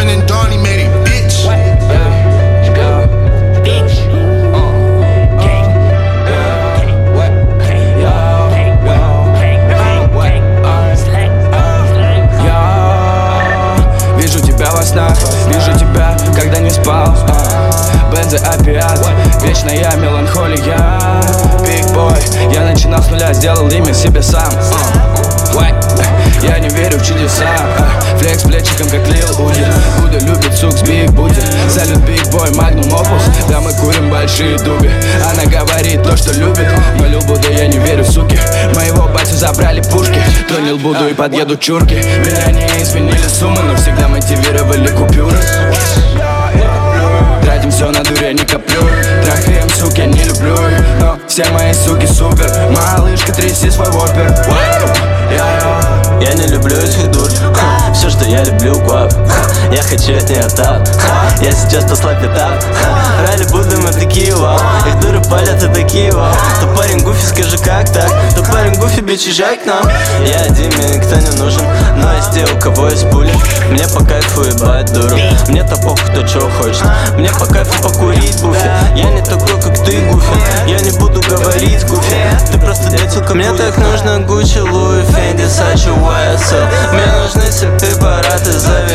Marvin and Donnie made it, bitch. Вижу тебя во снах, вижу тебя, когда не спал. Бензоопиат, вечная меланхолия. Big boy, я начинал с нуля, сделал имя себе сам. Я не верю в чудеса. Флекс плечиком, как Лил Узи. Куда любит сук с Биг Бути. Салют Биг Бой, Магнум Опус. Да мы курим большие дуби. Она говорит то, что любит, но Лил Буда я не верю, суки. Моего батю забрали пушки. То Лил Буду и подъедут чурки. Меня не изменили суммы, но всегда мотивировали купюры. Тратим все на дурь, я не коплю. Трахаем, суки, я не люблю их, но все мои суки супер. Малышка, тряси свой вопер. Я не люблю этих дур. Все, что я люблю, гвап. Я хочу от нее тап. Я сейчас послабь этап. Ралли будем мы такие, вау. Их дуры палят и такие, вау. То парень Гуфи, скажи как так. То парень Гуфи, бич, езжай к нам. Я один, мне никто не нужен. Но есть те, у кого есть пули. Мне по кайфу ебать дуру. Мне-то похуй, кто чего хочет. Мне по кайфу покурить буфи. Я не такой, как ты, Гуфи. Я не буду говорить, Гуфи. Ты просто дятелка. Мне так нужно Гуччи, Луи, Фенди, Сачи, YSL. Мне нужны все препараты,